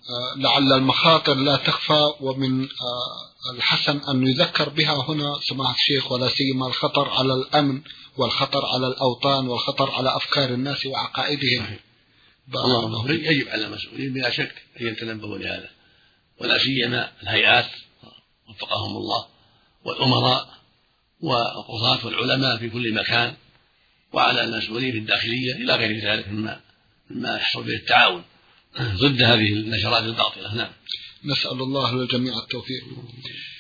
لعل المخاطر لا تخفى، ومن الحسن أن يذكر بها هنا سماحة الشيخ، ولا سيما الخطر على الأمن والخطر على الأوطان والخطر على أفكار الناس وعقائدهم. الله يجب على المسؤولين بلا شك أن يتنبهوا لهذا، ولا سيما الهيئات وفقهم الله والأمراء والقضاة والعلماء في كل مكان، وعلى المسؤولين في الداخلية إلى غير ذلك مما يحصل به التعاون ضد هذه النشرات الباطلة. نعم، نسأل الله للجميع التوفيق.